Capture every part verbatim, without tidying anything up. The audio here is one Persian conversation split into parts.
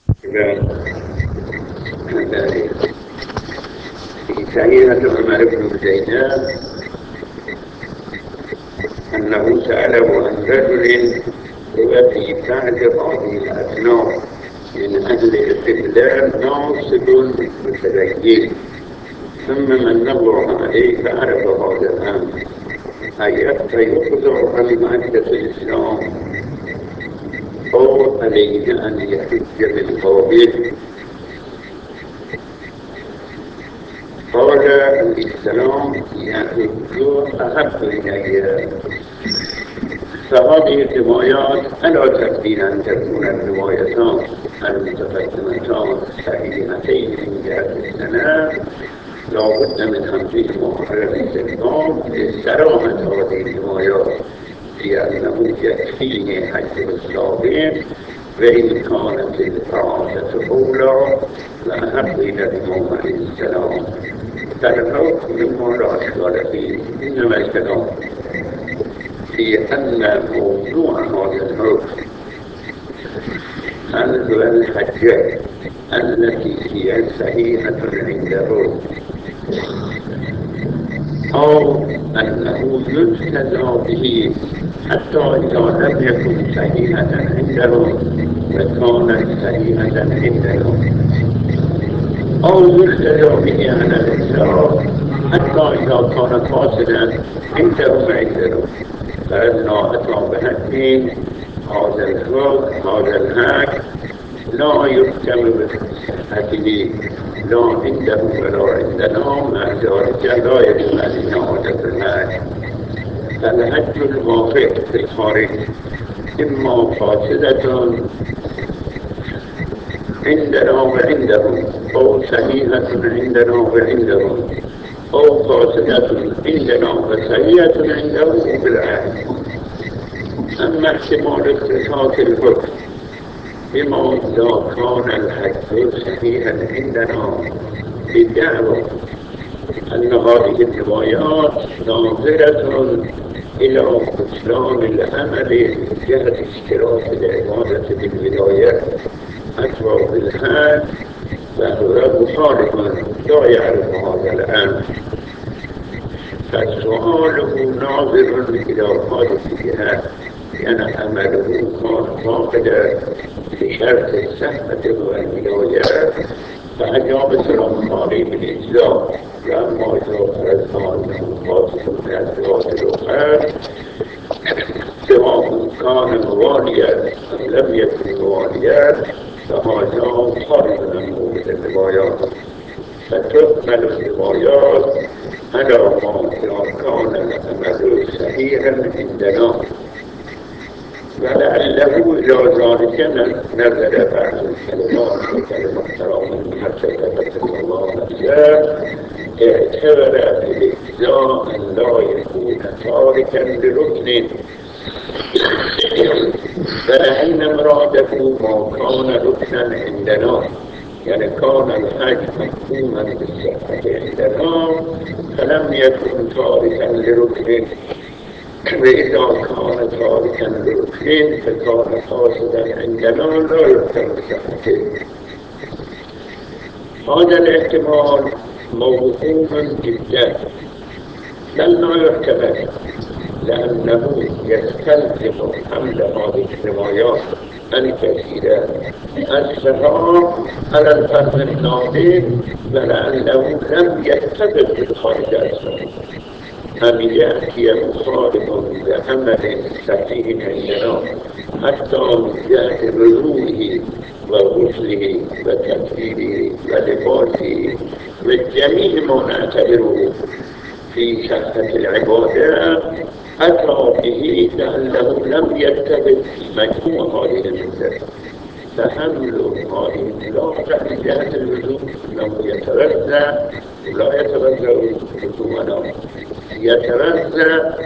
في سعيدة عمر بن زينب أنه سأله عن رجل هو في بعض هذه الأصناف من أهل الاستدلال ناصب متدين، ثم من الله عليه فعرف هذا الأمر فيخضع عن مادة الإسلام أو عليه أن يحج بالقابل. قال الإسلام يحج أحب إلي. فهذه الروايات ألا تبدين أن تكون الروايتان المتقدمتان صحيحتين من جهة السنة، لا بد من همزه محرر السلام لسلامة هذه الروايات، لأنه يكفيه حج الصابر، وإن كانت الإعادة أولى وأحب إلى الإمام عليه السلام. فالحكم مما لا أشكال فيه، إنما الكلام في أن موضوع هذا الحكم هل هو الحجة التي هي صحيحة عنده أو أنه يجتزى به حتى إذا لم يكن صحيحة عندهم وكانت صحيحة عندهم، أو يجتزى به على الإسلام حتى إذا كان فاسدا عندهم عندهم. فإنه أتى بحكم هذا الحكم هذا الحق لا يحكم بصحته لا عنده ولا عندنا، مع ذلك لا يجب أن يعود الحج. فالحج الواقع في الخارج إما فاسدة عندنا وعندهم، أو صحيحة عندنا وعندهم، أو فاسدة عندنا وصحيحة عندهم بالعكس. أما احتمال اختصاص الحكم بما إذا كان الحج صحيحا عندنا بدعوى أن هذه الروايات ناظرة إلى بطلان العمل جهة اشتراك العبادة بالولاية أتبع بالحج، فهو مخالف لا يعرف هذا الأمر، فسؤاله ناظر إلى هذه الجهة، لأن عمله كان فاقدا لشرط الصحة والولاية، فأجاب سلام عليه بالإجزاء. وأما إذا فرضنا أنه فاسد من الصفات الأخرى سواء كان مواليا أم لم يكن مواليا، فهذا خارج من مورد الروايات، فتكمل الروايات على ما إذا كان العمل صحيحا عندنا. ولعله إلى ذلك نزل بعض الكلمات وكلمة احترام المحسنة صلى الله عليه وسلم اعتبر بالإجزاء أن لا يكون تاركا لركن، فإن مراده ما كان ركنا عندنا، يعني كان الحج محكوما بالصحة عندنا فلم يكن تاركا لركن، وإذا كان تاركا لركن فكان فاسدا عندنا لا يحكم بصحته. هذا الاحتمال موهوم جدا بل لا يحتمل، لأنه يستلزم حمل هذه الروايات الكثيرة الصحاح على الفرد الناظر، ولأنه لم يتفق بالخارج أصلا، أن يأتي مخالف بعمل صحيح عندنا حتى من جهة وضوئه وغسله وتكفيره ولباسه وجميع ما نعتبره في صحة العبادة، أتى به لأنه لم يتفق في مجموع هذه المدة. فحمل هذه الخلاصة من جهة الوضوء أنه يتوزع ولا يتوزع وضوءنا، يتوزع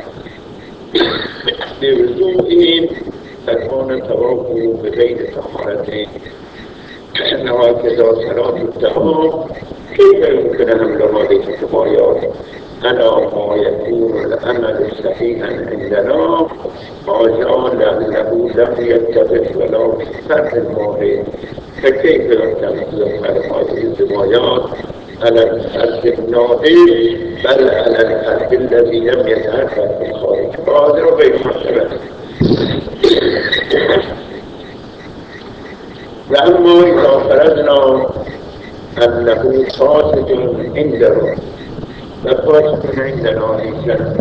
بوضوء فكان توافه بغير طهارة، وهكذا صلاة الدوام. كيف يمكن حمل هذه الروايات على ما يكون الأمل صحيحا عندنا هذا لأنه لم يتفق ولا في فرد الواحد فكيف يعتمد على هذه الروايات على الحد النادر بل على الحد الذي لم يتأثر في الخارج فهذا غير محتمل. وأما إذا فرضنا أنه فاسد عندنا ففاسد عندنا إنسان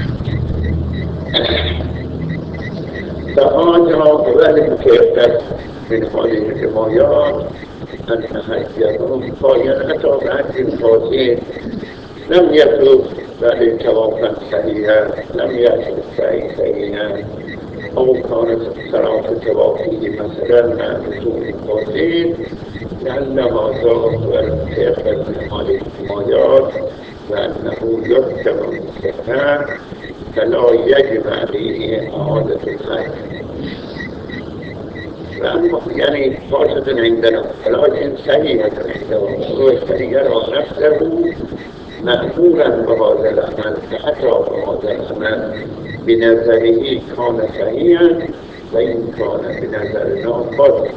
فهذا هو المتيقن من هذه الروايات أن حجهم كان أتى بعد الفاسد لم يترك بل توافا صحيحا لم يترك صحيحا أو كانت صلاة توافيه مثلا مع نزول الفاسد لأن هذا هو المتيقن من هذه الروايات وأنه يحكم بالصحة فلا يجب عليه إعادة الحج. يعني فاسد عندنا ولكن صحيح عندنا ويشتري يرى نفسه مأمورا بهذا العمل فأتى بهذا العمل بنظره كان صحيحا وإن كان بنظرنا باطلا.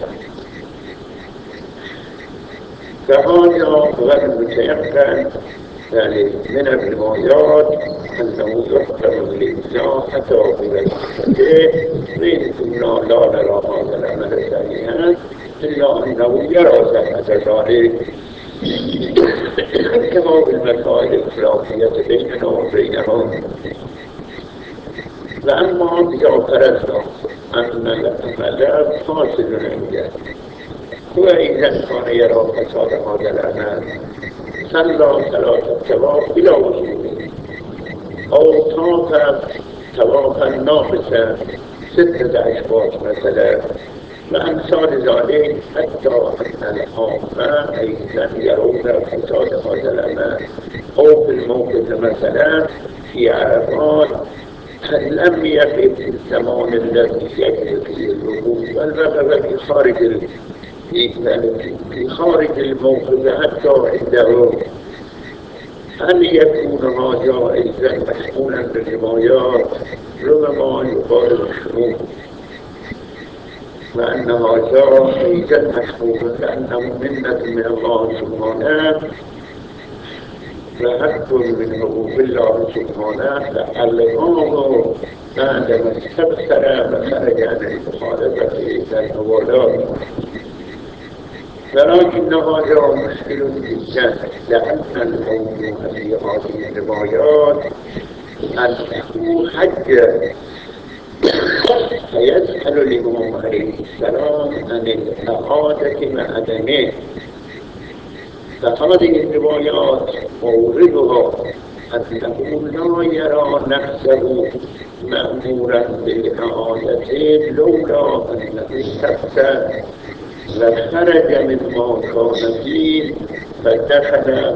فهذا هو المتيقن يعني من الروايات أنه يحكم بالإجزاء حتى إلى الحجة وإن كنا لا نرى هذا العمل صحيحا إلا أنه يرى صحة ذلك كما بالمسائل الخلافية بيننا وبينهم. وأما إذا فرضنا أن العمل فاسد عنده وإذا كان يرى فساد هذا العمل صلى ثلاثة طواف بلا وضوء أو طاف طوافا ناقصا ستة أشواط مثلا وأمثال ذلك حتى أن العامة أيضا يرون فساد هذا العمل أو في الموقف مثلا في عرفات لم يقف في الزمان الذي يجب فيه الوقوف بل بقى في خارج في خارج الموقف حتى عنده هل يكون هذا إذا مشمولا بالروايات ربما يقال الشمول وأن هذا إذا مشمول لأنه منة من الله سبحانه وحق منه بالله سبحانه فعلمه بعدما استبصر وخرج عن المخالفة إلى الأولاد. ولكن هذا مشكل جدا لأن الموضوع في هذه الروايات أنه حج فيسأل الإمام عليه السلام عن الإعادة مع دمه. فهذه الروايات موردها أنه لا يرى نفسه مأمورا بالإعادة لولا أنه استبصر وخرج مما كان فيه فدخل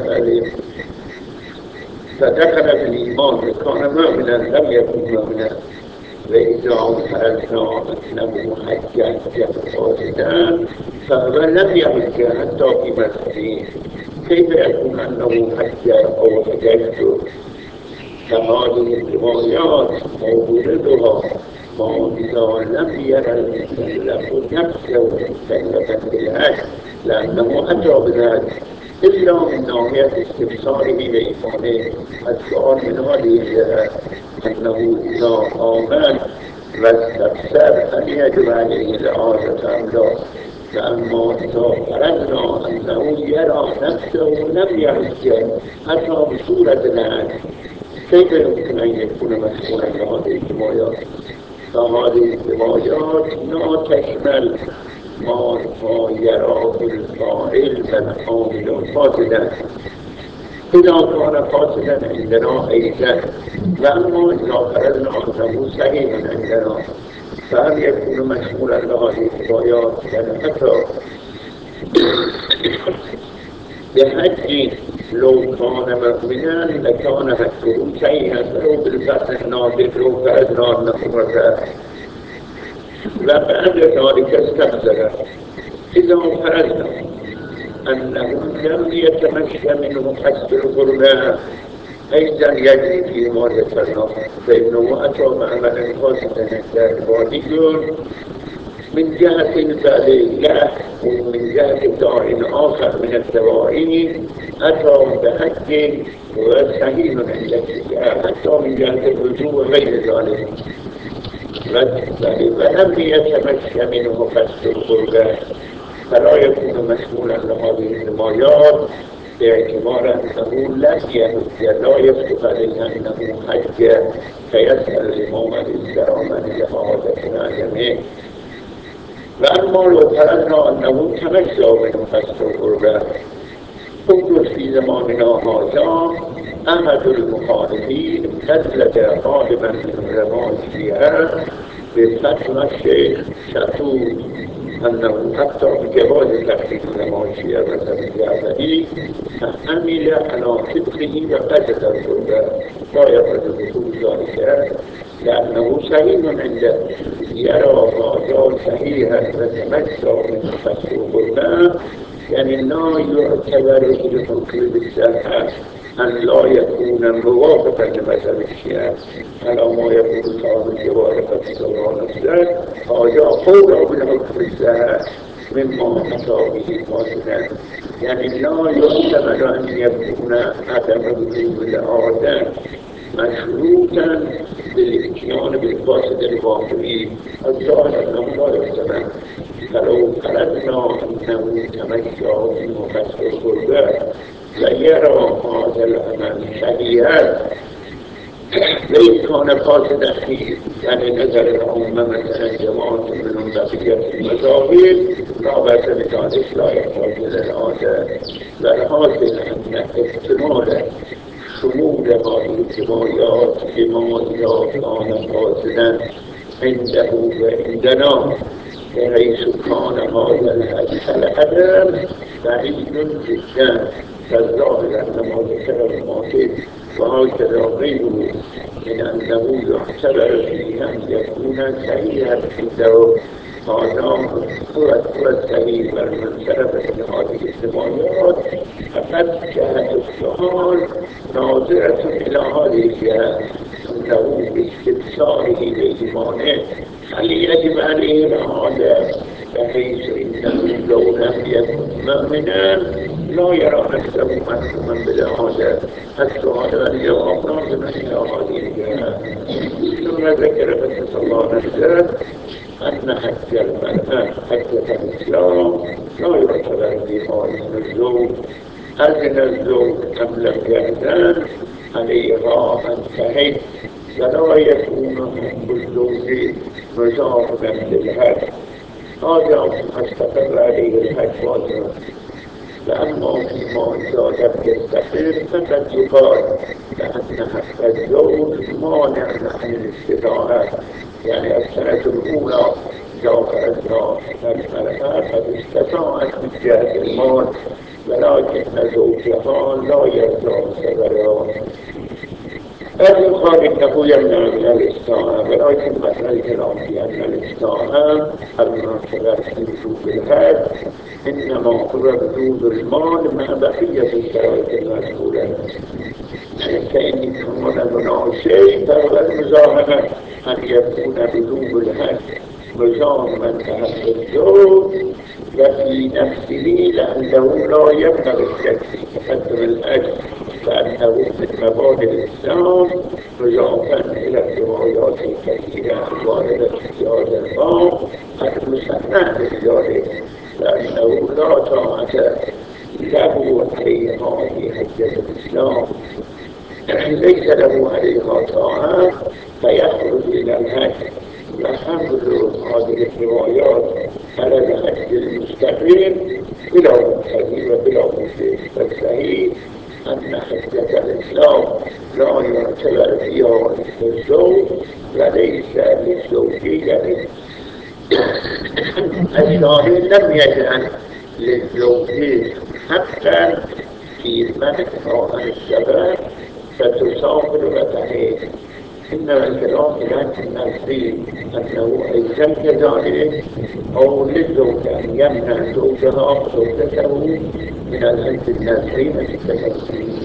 فدخل بالإيمان كان مؤمنا لم يكن مؤمنا. وإذا فرضنا أنه حج فاسدا فهو لم يحج حتى في مسجده كيف يكون أنه حج أو حججت؟ فهذه الروايات موردها ما إذا لم يرى المكلف نفسه مكلفا بالحج لأنه أتى بذلك إلا من ناحية استبصاره لإيمانه. السؤال من هذه الجهة أنه إذا آمن واستبصر هل يجب عليه الإعادة أم لا؟ فأما إذا فرضنا أنه يرى نفسه لم يحج حتى بصورة الحج كيف يمكن أن يكون مسؤولا بهذه الروايات؟ فهذه الروايات لا تشمل ما يراه الفاعل والعامل فاسدا إذا كان فاسدا عندنا أيضا. وأما إذا فرضنا أنه صحيح عندنا فهل يكون مشمولا بهذه الروايات؟ يعني حتى بحج لو كان مؤمنا لكان حجه صحيحا ولو بالفتح الناطق لو فرضنا أنه وفاه وبعد ذلك استبصر. إذا فرضنا أنه لم يتمشى منه حسب الغرباء أيضا يجري فيما ذكرنا فإنه أتى بعمل فاسد عند الوالدين من جهة البالغة ومن جهة داع آخر من الدواعي أتى بحق وصحيح عند الشيعة حتى من جهة الرجوع وغير ذلك، ولم يتمشى منه قصد القربة فلا يكون مسؤولا لهذه الروايات باعتبار أنه لم يهج لا يصدق عليه أنه حج فيسأل الإمام الإسلام لهذا العالمين. وأما لو فرضنا أنه تمشى منه قصد القربة قلت في زماننا هذا أحد المخالفين كذب غالبا من علماء الشيعة بفتوى الشيخ شتوت أنه حتى بجواز تحقيق علماء الشيعة مثل الجعفري فعمل على فقهه وقصد القربة لا يقصد بطول ذلك لأنه صحيح عنده، يرى هذا صحيحا وتمشى من قصد القربة يعني لا يعتبر الحكم بالصحة أن لا يكون موافقا لمذهب الشيعة على ما يقول صاحب الجواب قدس الله نفسه، هذا أولى بالحكم بالصحة مما أتى به فاسدا، يعني لا يعتبر أن يكون عدم وجوب العادة مشروطا بالاتيان بالفاسد الواقعي، الظاهر أنه لا يعتبر. فلو فرضنا أنه تمشى منه قصد القربة ويرى هذا العمل صحيحا وإن كان فاسدا فيه، يعني نظر الأمة مثلا جماعة من بقية المذاهب لا بأس بذلك لا يحتاج إلى العادة، والحاصل أن احتمال شمول هذه الروايات بما إذا كان فاسدا عنده وعندنا بحيث كان هذا العدم بعيد جدا، فالظاهر أن ما ذكر المعتد وهكذا غيره من أنه يعتبر فيه أن يكون صحيحا عنده، هذا هو الصحيح والمنصرف من هذه الروايات. فقد جهة السؤال ناظرة إلى هذه الجهة أنه باستبصاره بإيمانه هل يجب عليه العادة بحيث إنه لو لم يكن مؤمنا لا يرى نفسه محكوما بالعادة. السؤال والجواب ناظر إلى هذه الجهة. ثم ذكر قدس الله نفسه أن حج المرأة حجة الإسلام لا يعتبر فيها إذن الزوج، أذن الزوج أم لم يأذن عليها أن تحج، ولا يكون حب الزوج مزاحما للحج، هذا ما استقر عليه الحج واجبا. فأما فيما إذا لم يستقر فقد يقال لأن حق الزوج مانع عن الاستطاعة، يعني السنة الأولى جاء المرأة قد استطاعت من جهة المال ولكن زوجها لا يرضى سفرها. هذا يقال إنه يمنع من الاستطاعة، ولكن مثل الكلام في أن الاستطاعة المناسبة في وجوب الحج إنما هو وجود المال مع بقية الشرائط المذكورة، يعني كأن كان هناك شيء فهو المزاحمة أن يكون وجوب الحج مزاحما لحق الزوج وفي نفسه لأنه لا يبلغ الشك في تقدم الحج، لأنه من مبادئ الإسلام مضافا إلى الروايات الكثيرة الواردة في هذا الباب المسمى بذلك، لأنه لا طاعة له عليها في حجة الإسلام، ليس له عليها طاعة فيخرج إلى الحج. وحمل هذه الروايات على الحج المستقيم بلا منتهي وبلا مشرك، فالصحيح أن حجة الإسلام لا يعتبر فيها للزوج وليس للزوجية. الشارع لم يجعل للزوجين حقا في منع عن الشباب فتسافر وتحيد، إنما الكلام عن النفسي أنه أيضا كذلك أو للزوج أن يمنع زوجها زوجته من الحج النفسي التي